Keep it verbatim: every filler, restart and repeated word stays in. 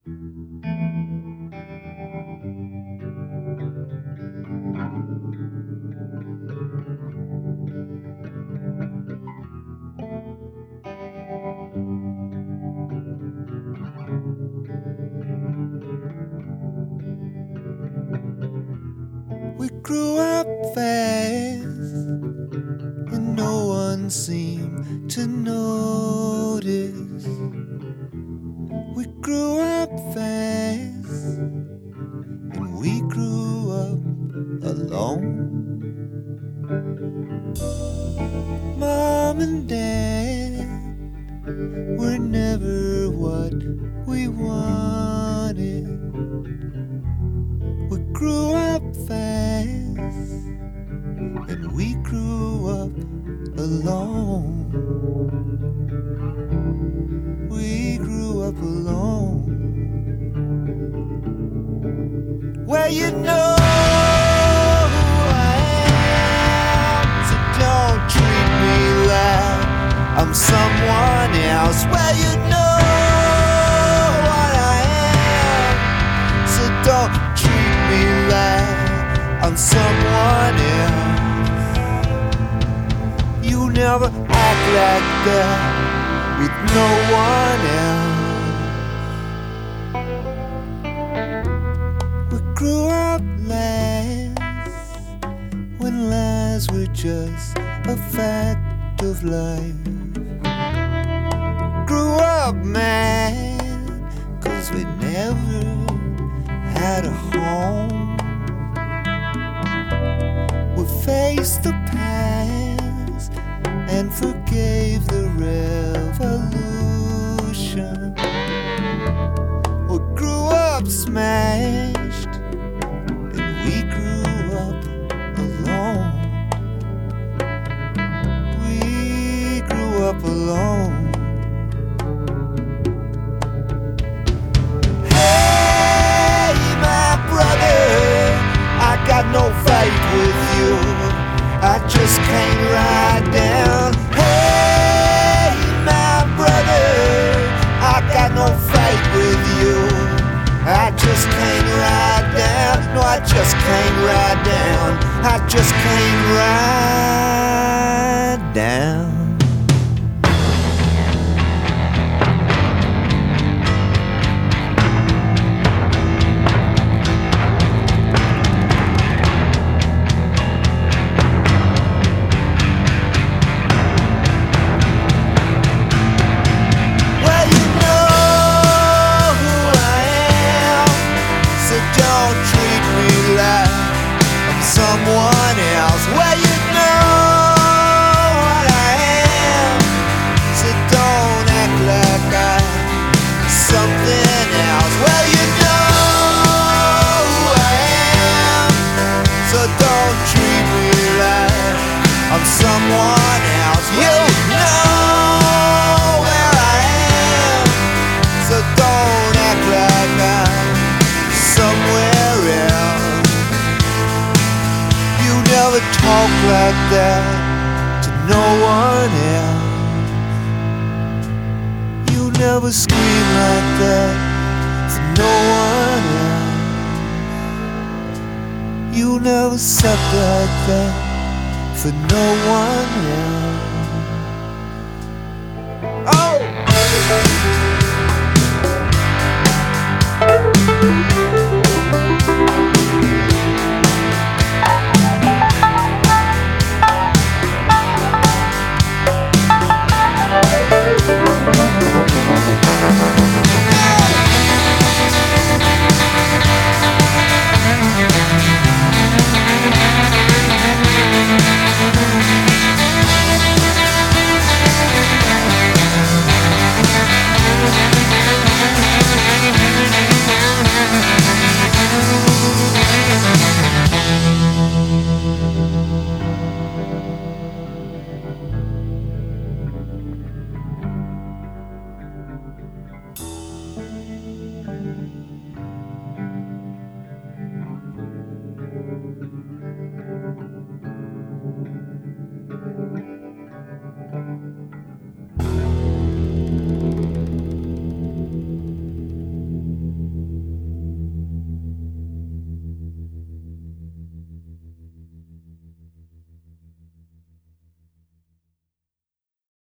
We grew up fast, and no one seemed to notice. We grew up fast, and we grew up alone. Mom and Dad were never what we wanted. We grew up fast, and we grew up alone. We grew up alone. Well, you know who I am, so don't treat me like I'm someone else. Well, you know what I am, so don't treat me like I'm someone else. You never act like that with no one else. We grew up last, when lies were just a fact of life. Grew up mad, cause we never had a home. We faced the past and forgave the revolution. We grew up smashed, and we grew up alone. We grew up alone. Hey, my brother, I got no fight with you. I just can't ride down. Hey, my brother, I got no fight with you. I just can't ride down. No, I just can't ride down. I just can't ride down. Someone else, well, you know what I am, so don't act like I'm something else. Well, you know who I am, so don't treat me like I'm someone else. You know where I am, so don't act like I'm somewhere else. Never talk like that to no one else. You never scream like that for no one else. You never suck like that for no one else.